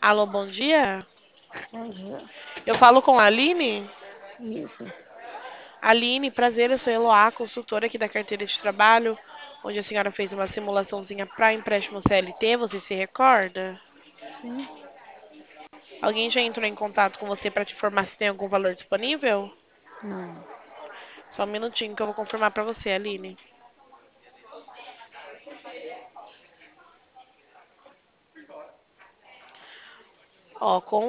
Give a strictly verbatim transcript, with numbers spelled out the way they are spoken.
Alô, bom dia. Bom dia. Eu falo com a Aline. Isso. Aline, prazer, eu sou Eloá, consultora aqui da carteira de trabalho, onde a senhora fez uma simulaçãozinha para empréstimo C L T, você se recorda? Sim. Alguém já entrou em contato com você para te informar se tem algum valor disponível? Não. Só um minutinho que eu vou confirmar para você, Aline. Ó, com